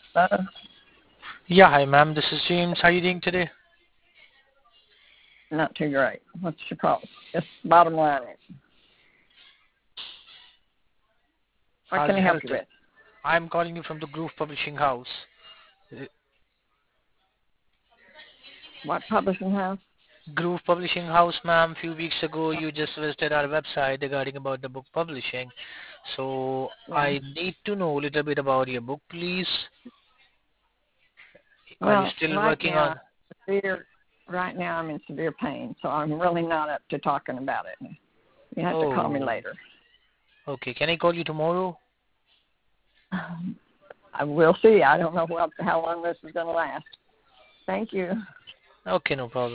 Uh, Yeah, hi ma'am, this is James. How are you doing today? Not too great. What's your problem? Just bottom line it. What How's can I your help health you doing? with? I'm calling you from the Groove Publishing House. Uh, What publishing house? Groove Publishing House, ma'am, few weeks ago you just visited our website regarding about the book publishing. So Yeah. I need to know a little bit about your book, please. Are you Well, still working on? severe. Right now, I'm in severe pain, so I'm really not up to talking about it. You have to call me Oh, later. okay. Can I call you tomorrow? I will see. I don't know how long this is going to last. Thank you. Okay, no problem.